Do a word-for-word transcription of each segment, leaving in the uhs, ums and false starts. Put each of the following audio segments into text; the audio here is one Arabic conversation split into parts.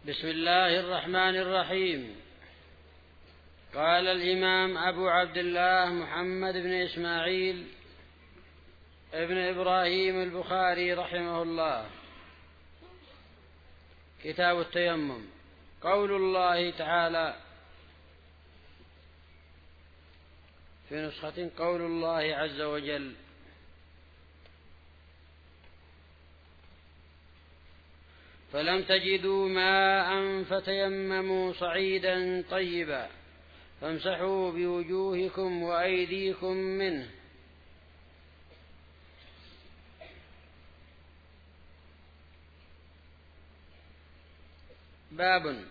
بسم الله الرحمن الرحيم. قال الإمام أبو عبد الله محمد بن إسماعيل ابن إبراهيم البخاري رحمه الله: كتاب التيمم. قول الله تعالى في نسخة قول الله عز وجل: فلم تجدوا ماء فتيمموا صعيدا طيبا فامسحوا بوجوهكم وأيديكم منه. باب،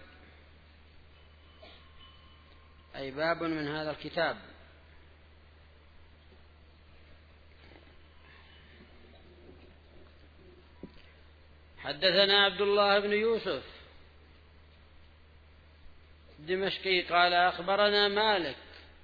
أي باب من هذا الكتاب. حدثنا عبد الله بن يوسف الدمشقي قال أخبرنا مالك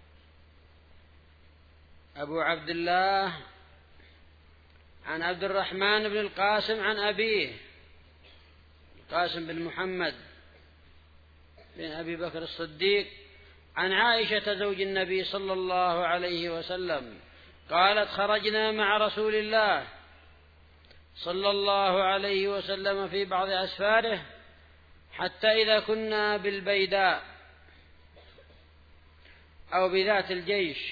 أبو عبد الله عن عبد الرحمن بن القاسم عن أبيه القاسم بن محمد بن أبي بكر الصديق عن عائشة زوج النبي صلى الله عليه وسلم قالت: خرجنا مع رسول الله صلى الله عليه وسلم في بعض أسفاره حتى إذا كنا بالبيداء أو بذات الجيش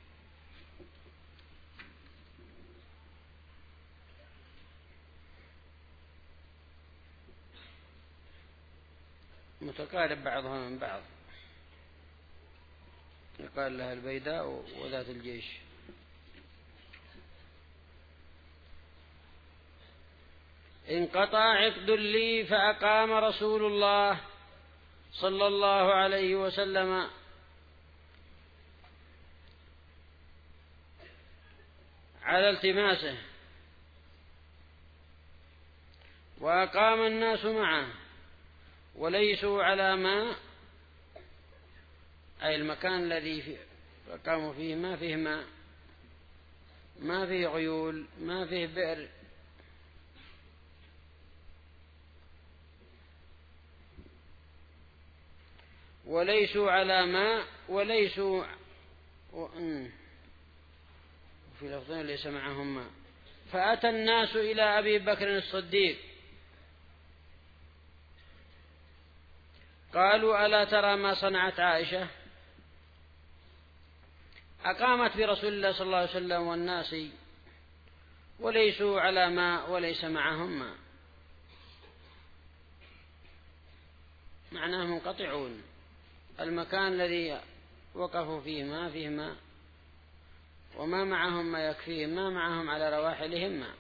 متقارب بعضها من بعض، يقال لها البيداء وذات الجيش. انقطع عقد لي فأقام رسول الله صلى الله عليه وسلم على التماسه وأقام الناس معه وليسوا على ماء، أي المكان الذي أقاموا فيه ما فيه ماء، ما فيه عيول، ما فيه بئر، وليسوا على ماء وليسوا وفي لفظين ليس معهم ماء. فأتى الناس إلى أبي بكر الصديق قالوا: ألا ترى ما صنعت عائشة؟ أقامت برسول الله صلى الله عليه وسلم والناس وليسوا على ماء وليس معهم ماء، معناه منقطعون. المكان الذي وقفوا فيه ما فيه ماء وما معهم ما يكفيهم، ما معهم على رواحلهم ماء،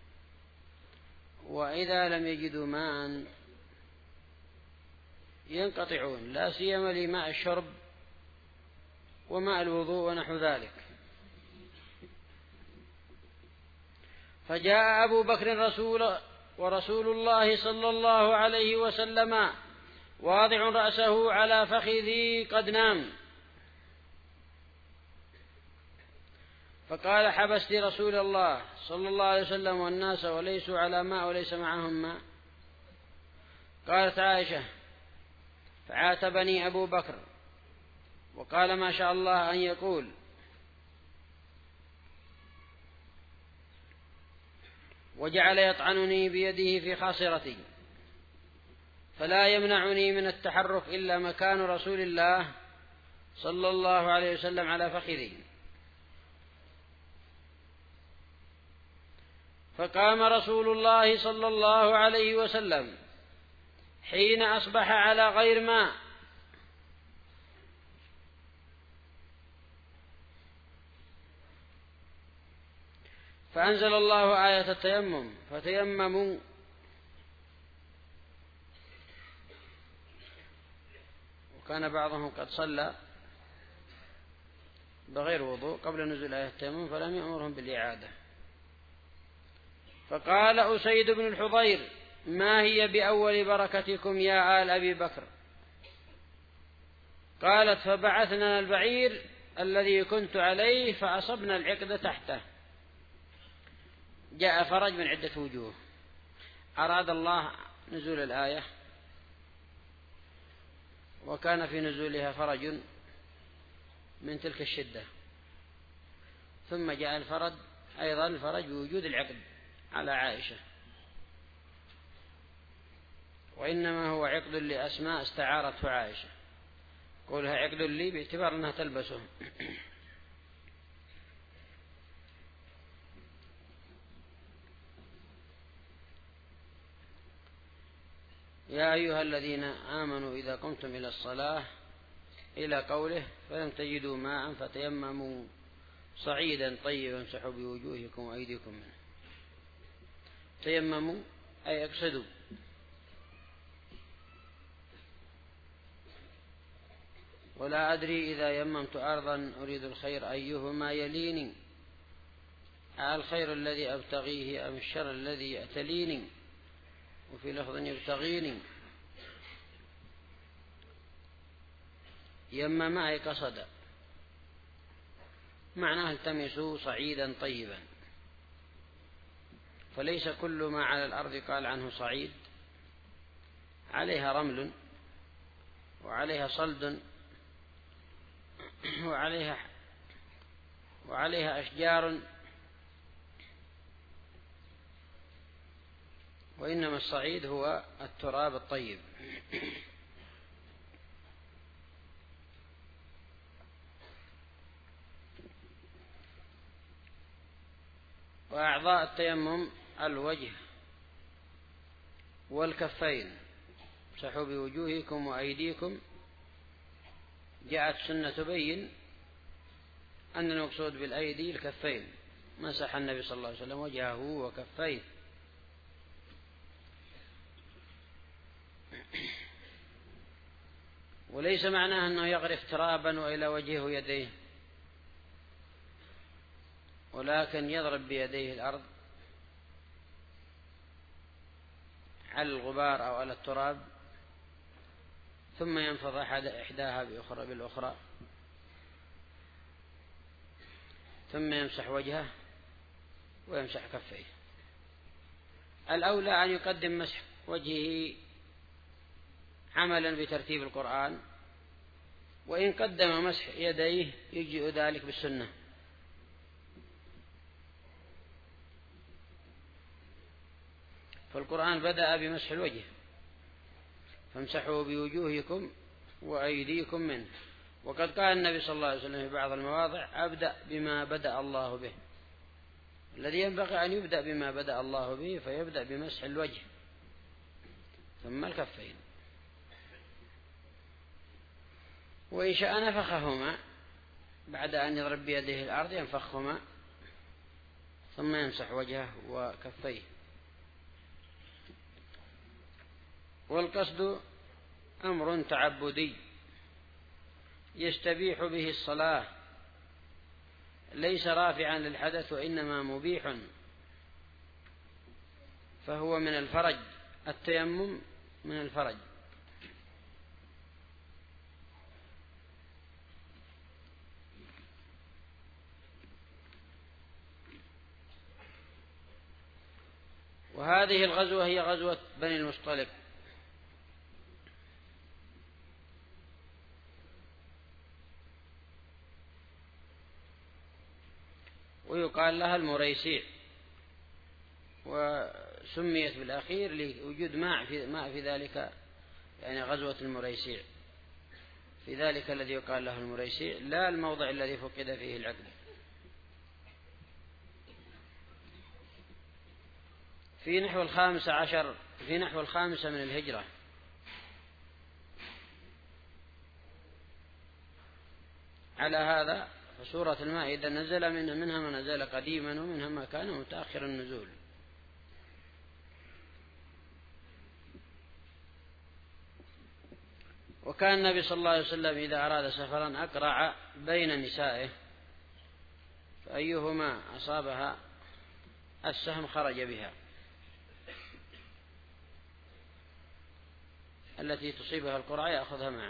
وإذا لم يجدوا ماء ينقطعون، لا سيما لماء الشرب وماء الوضوء ونحو ذلك. فجاء أبو بكر رسول ورسول الله صلى الله عليه وسلم واضع رأسه على فخذي قد نام، فقال: حبست رسول الله صلى الله عليه وسلم والناس وليسوا على ماء وليس معهم ماء؟ قالت عائشة: فعاتبني أبو بكر وقال: ما شاء الله أن يقول. وجعل يطعنني بيده في خاصرتي فلا يمنعني من التحرك إلا مكان رسول الله صلى الله عليه وسلم على فخذي. فقام رسول الله صلى الله عليه وسلم حين أصبح على غير ماء، فأنزل الله آية التيمم: فتيمموا. وكان بعضهم قد صلى بغير وضوء قبل نزول آية التيمم فلم يأمرهم بالإعادة. فقال أسيد بن الحضير: ما هي بأول بركتكم يا آل أبي بكر؟ قالت: فبعثنا البعير الذي كنت عليه فأصبنا العقد تحته. جاء فرج من عدة وجوه. أراد الله نزول الآية وكان في نزولها فرج من تلك الشدة. ثم جاء الفرج أيضا الفرج بوجود العقد على عائشة، وإنما هو عقد لأسماء استعارته عائشة، قولها عقد لي باعتبار أنها تلبسه. يا أيها الذين آمنوا إذا قمتم إلى الصلاة إلى قوله فلم تجدوا ماء فتيمموا صعيدا طيبا امسحوا بوجوهكم وأيديكم منه. تيمموا أي اقصدوا، ولا أدري إذا يممت أرضا أريد الخير أيهما يليني، الخير الذي أبتغيه أم الشر الذي يأتليني، وفي لفظ يبتغيني. يمم أي قصد، معناه التمسوا صعيدا طيبا، فليس كل ما على الأرض قال عنه صعيد، عليها رمل وعليها صلد وعليها وعليها أشجار، وإنما الصعيد هو التراب الطيب. وأعضاء التيمم الوجه والكفين، امسحوا بوجوهكم وأيديكم. جاءت السنة تبين أن المقصود بالأيدي الكفين، مسح النبي صلى الله عليه وسلم وجهه وكفيه. وليس معناه أنه يغرف ترابا وإلى وجهه يديه، ولكن يضرب بيديه الأرض على الغبار أو على التراب، ثم ينفض إحداها بأخرى بالأخرى، ثم يمسح وجهه ويمسح كفيه. الأولى أن يقدم مسح وجهه عملا بترتيب القرآن، وإن قدم مسح يديه يجيء ذلك بالسنة. فالقرآن بدأ بمسح الوجه، فامسحوا بوجوهكم وأيديكم منه. وقد قال النبي صلى الله عليه وسلم في بعض المواضع أبدأ بما بدأ الله به، الذي ينبغي أن يبدأ بما بدأ الله به، فيبدأ بمسح الوجه ثم الكفين، وإن شاء نفخهما بعد أن يضرب بيده الأرض ينفخهما ثم يمسح وجهه وكفيه. والقصد أمر تعبدي يستبيح به الصلاة، ليس رافعا للحدث وإنما مبيح، فهو من الفرج، التيمم من الفرج. وهذه الغزوة هي غزوة بني المصطلق، ويقال لها المريسيع، وسميت بالأخير لوجود ماء في, ماء في ذلك، يعني غزوة المريسيع، في ذلك الذي يقال له المريسيع، لا الموضع الذي فقد فيه العقد. في نحو الخامس عشر في نحو الخامسة من الهجرة، على هذا فسورة المائدة نزل منها, منها ما نزل قديما ومنها ما كان متأخر النزول. وكان النبي صلى الله عليه وسلم إذا أراد سفرا أقرع بين نسائه، فأيهما أصابها السهم خرج بها، التي تصيبها القرعة يأخذها معه،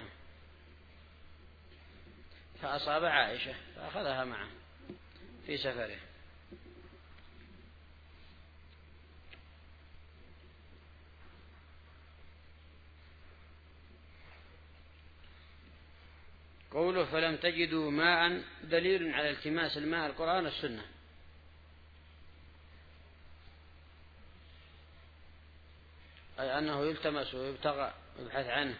فأصاب عائشة فأخذها معه في سفره. قوله فلم تجدوا ماء دليل على التماس الماء القرآن والسنة. أي أنه يلتمس ويبتغى ويبحث عنه،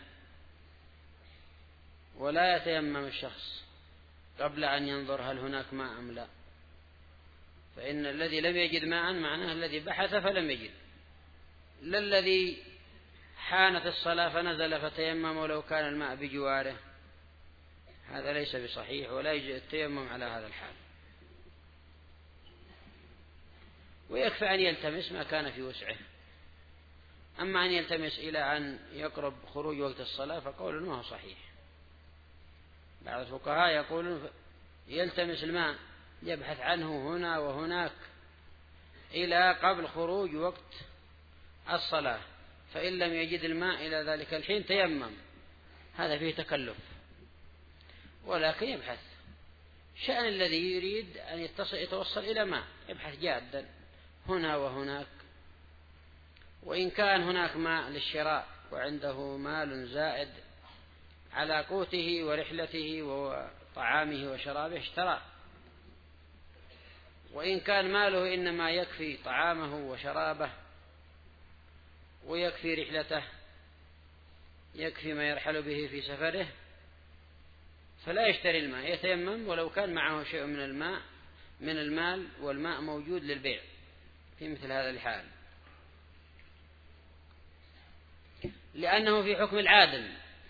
ولا يتيمم الشخص قبل أن ينظر هل هناك ماء أم لا، فإن الذي لم يجد ماء معناه الذي بحث فلم يجد، لا الذي حانت الصلاة فنزل فتيمم ولو كان الماء بجواره، هذا ليس بصحيح ولا يجوز التيمم على هذا الحال. ويكفي أن يلتمس ما كان في وسعه. أما أن يلتمس إلى أن يقرب خروج وقت الصلاة فقول ما هو صحيح. بعض الفقهاء يقولون يلتمس الماء يبحث عنه هنا وهناك إلى قبل خروج وقت الصلاة، فإن لم يجد الماء إلى ذلك الحين تيمم، هذا فيه تكلف، ولكن يبحث. شأن الذي يريد أن يتصل يتوصل إلى ماء يبحث جادا هنا وهناك، وإن كان هناك ماء للشراء وعنده مال زائد على قوته ورحلته وطعامه وشرابه اشترى، وإن كان ماله إنما يكفي طعامه وشرابه ويكفي رحلته، يكفي ما يرحل به في سفره، فلا يشتري الماء، يتيمم ولو كان معه شيء من الماء من المال والماء موجود للبيع في مثل هذا الحال، لأنه في حكم العادل.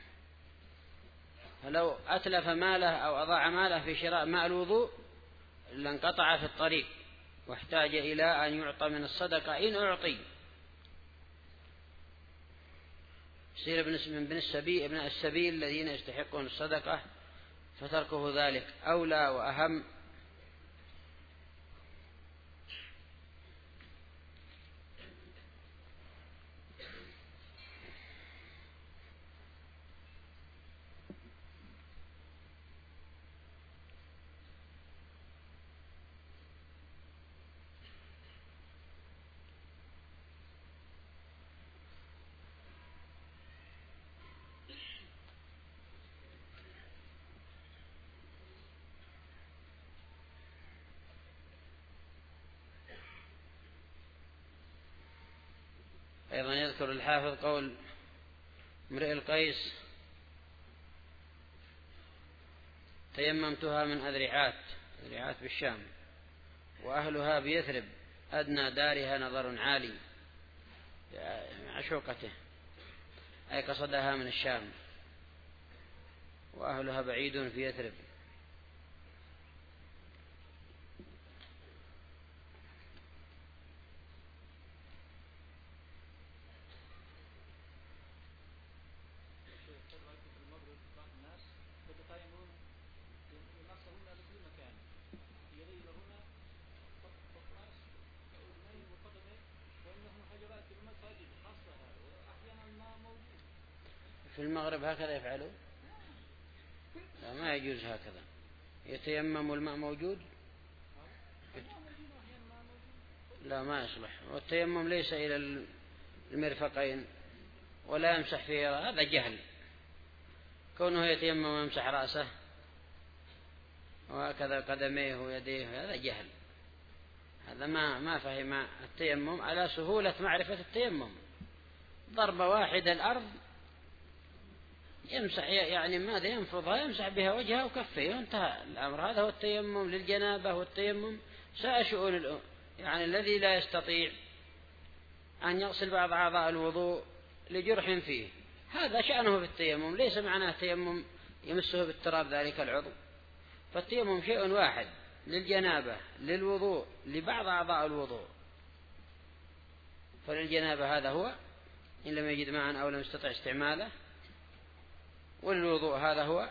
فلو أتلف ماله أو أضاع ماله في شراء ماء الوضوء لانقطع في الطريق واحتاج إلى أن يعطى من الصدقة إن أعطي، يصير ابن السبيل ابن السبيل الذين يستحقون الصدقة، فتركه ذلك أولى وأهم. أيضا يذكر الحافظ قول امرئ القيس تيممتها من أذرعات، أذرعات بالشام، وأهلها بيثرب أدنى دارها نظر عالي، عشوقته أي قصدها من الشام، وأهلها بعيد في يثرب. في المغرب هكذا يفعلوا؟ لا، ما يجوز هكذا. يتيمم والماء موجود؟ لا، ما يصلح. والتيمم ليس إلى المرفقين ولا يمسح فيه، هذا جهل. كونه يتيمم ويمسح رأسه وهكذا قدميه ويديه هذا جهل، هذا ما ما فهم التيمم على سهولة معرفة التيمم. ضربة واحدة الأرض يمسح، يعني ماذا ينفضها يمسح بها وجهه وكفيه وانتهى الأمر. هذا هو التيمم للجنابة والتيمم سائر شؤون، يعني الذي لا يستطيع أن يغسل بعض أعضاء الوضوء لجرح فيه، هذا شأنه في التيمم، ليس معناه التيمم يمسه بالتراب ذلك العضو. فالتيمم شيء واحد للجنابة للوضوء لبعض أعضاء الوضوء. فللجنابة هذا هو إن لم يجد ماء أو لم يستطع استعماله، والوضوء هذا هو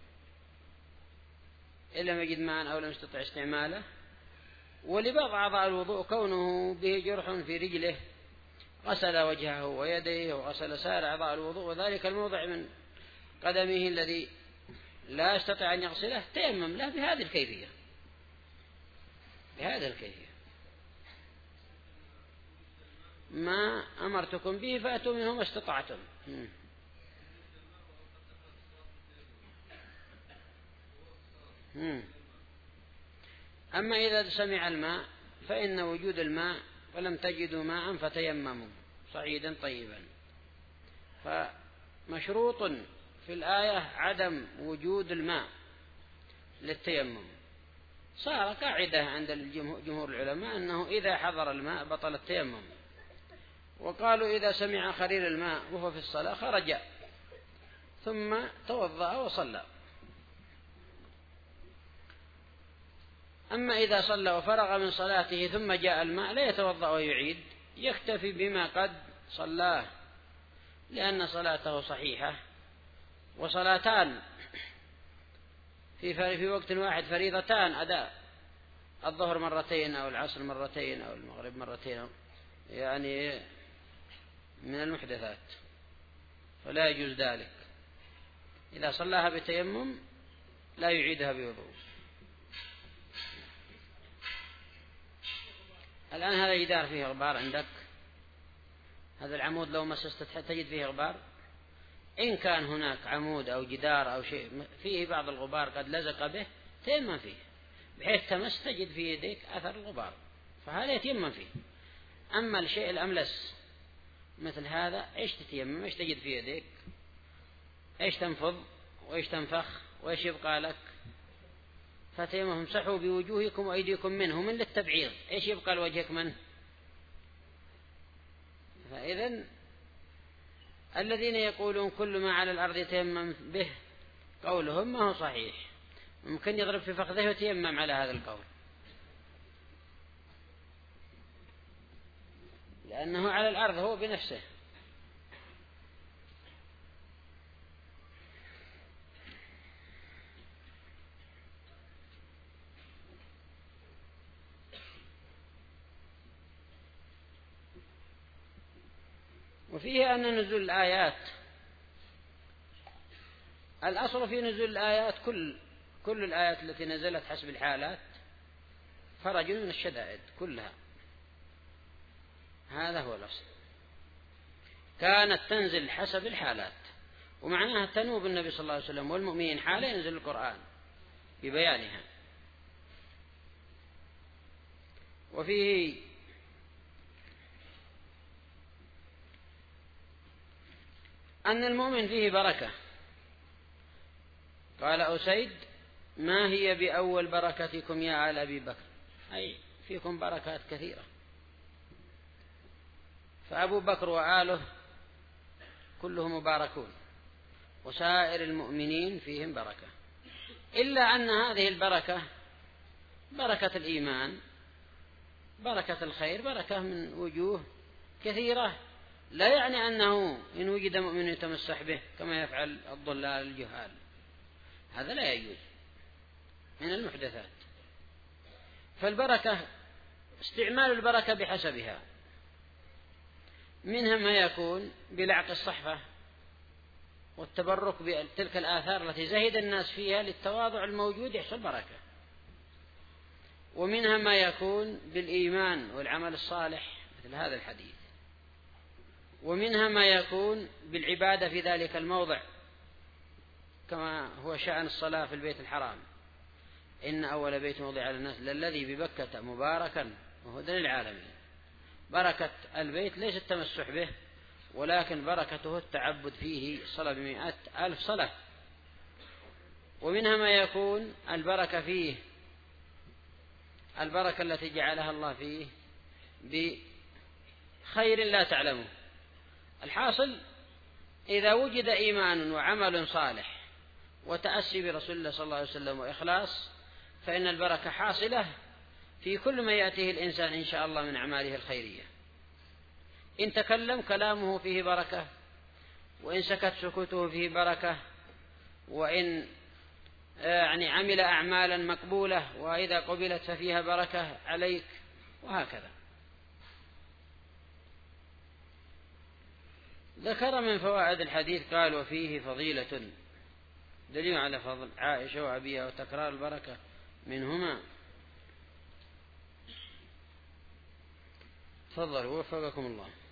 إن لم يجد ماء أو لم يستطع استعماله. ولبعض أعضاء الوضوء كونه به جرح في رجله غسل وجهه ويديه وغسل سائر أعضاء الوضوء، وذلك الموضع من قدمه الذي لا يستطيع أن يغسله تيمم له بهذه الكيفية، بهذه الكيفية. ما أمرتكم به فأتوا منه ما استطعتم. أما إذا سمع الماء فإن وجود الماء ولم تجدوا ماء فتيمموا صعيدا طيبا. فمشروط في الآية عدم وجود الماء للتيمم. صار قاعدة عند جمهور العلماء أنه إذا حضر الماء بطل التيمم. وقالوا إذا سمع خرير الماء وهو في الصلاة خرج ثم توضأ وصلى. أما إذا صلى وفرغ من صلاته ثم جاء الماء لا يتوضأ ويعيد، يكتفي بما قد صلاه، لأن صلاته صحيحة. وصلاتان في في وقت واحد فريضتان أداء، الظهر مرتين أو العصر مرتين أو المغرب مرتين، يعني من المحدثات، فلا يجوز ذلك. إذا صلاها بتيمم لا يعيدها بوضوء. الآن هذا جدار فيه غبار عندك، هذا العمود لو مسست تجد فيه غبار. إن كان هناك عمود أو جدار أو شيء فيه بعض الغبار قد لزق به تيمم فيه، بحيث تمس تجد في يديك أثر الغبار، فهذا يتيمم فيه. أما الشيء الأملس مثل هذا إيش تتيمم؟ إيش تجد في يديك؟ إيش تنفض وإيش تنفخ وإيش يبقى لك؟ فتيمم امسحوا بوجوهكم وأيديكم منه، من للتبعيض، إيش يبقى لوجهك منه؟ فإذن الذين يقولون كل ما على الأرض يتيمم به قولهم ما هو صحيح، ممكن يضرب في فخذه ويتيمم على هذا القول، لأنه على الأرض هو بنفسه. وفيه أن نزول الآيات، الأصل في نزول الآيات كل كل الآيات التي نزلت حسب الحالات فرج من الشدائد كلها، هذا هو الأصل. كانت تنزل حسب الحالات، ومعناها تنوب النبي صلى الله عليه وسلم والمؤمنين حالة ينزل القرآن ببيانها. وفيه أن المؤمن فيه بركة. قال أسيد: ما هي بأول بركتكم يا آل أبي بكر؟ أي فيكم بركات كثيرة. فأبو بكر وآله كلهم مباركون، وسائر المؤمنين فيهم بركة، إلا أن هذه البركة بركة الإيمان، بركة الخير، بركة من وجوه كثيرة، لا يعني أنه إن وجد مؤمن يتمسح به كما يفعل الضلال الجهال، هذا لا يجوز، من المحدثات. فالبركة استعمال البركة بحسبها، منها ما يكون بلعق الصحفة والتبرك بتلك الآثار التي زهد الناس فيها للتواضع الموجود يحصل بركة، ومنها ما يكون بالإيمان والعمل الصالح مثل هذا الحديث، ومنها ما يكون بالعبادة في ذلك الموضع كما هو شأن الصلاة في البيت الحرام: إن أول بيت وضع للناس للذي ببكة مباركا وهدى للعالمين. بركة البيت ليس التمسح به، ولكن بركته التعبد فيه، صلاة بمئة ألف صلاة. ومنها ما يكون البركة فيه البركة التي جعلها الله فيه بخير لا تعلمه. الحاصل إذا وجد إيمان وعمل صالح وتأسي برسول الله صلى الله عليه وسلم وإخلاص، فإن البركة حاصلة في كل ما يأتيه الإنسان إن شاء الله من أعماله الخيرية. إن تكلم كلامه فيه بركة، وإن سكت سكوته فيه بركة، وإن يعني عمل أعمالا مقبولة وإذا قبلت ففيها بركة عليك، وهكذا. ذكر من فوائد الحديث قال: وفيه فضيلة، دليل على فضل عائشة وأبيها وتكرار البركة منهما. تفضلوا وفقكم الله.